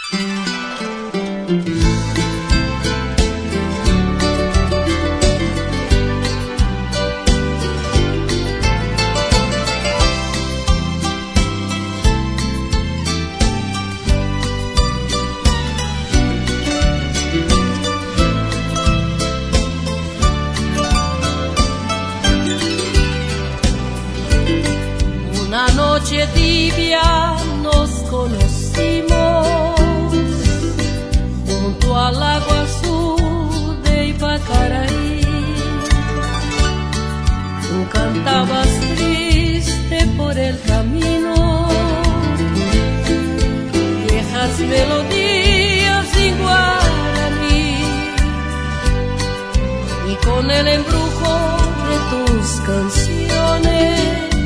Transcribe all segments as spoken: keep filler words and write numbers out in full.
Una noche tibia nos conocimos junto al agua azul de Ipacaraí. Tú cantabas triste por el camino, viejas melodías en guaraní, y con el embrujo de tus canciones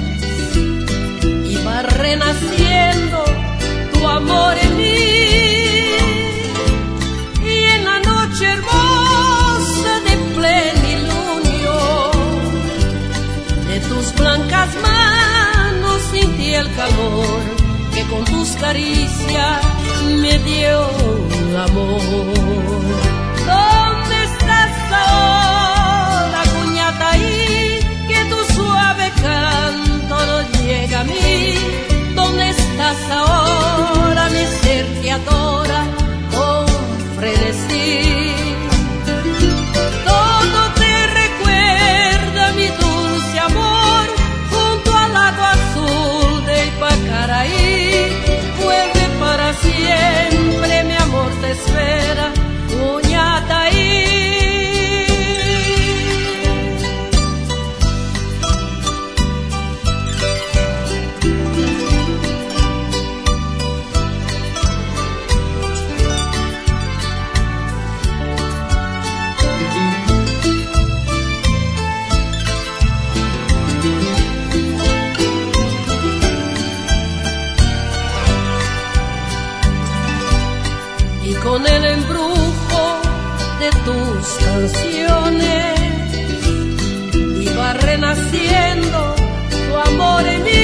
va renaciendo tu amor en mí. Y en la noche hermosa de plenilunio, de tus blancas manos sentí el calor que con tus caricias me dio amor. ¿Dónde estás ahora, Cuñataí? Que tu suave canto no llega a mí. ¿Dónde estás ahora, mi ser que adora con frenesí? Todo te recuerda mi dulce amor junto al agua azul de Ipacaraí. Vuelve para siempre, mi amor te espera, Cuñataí. Con el embrujo de tus canciones iba renaciendo tu amor en mí.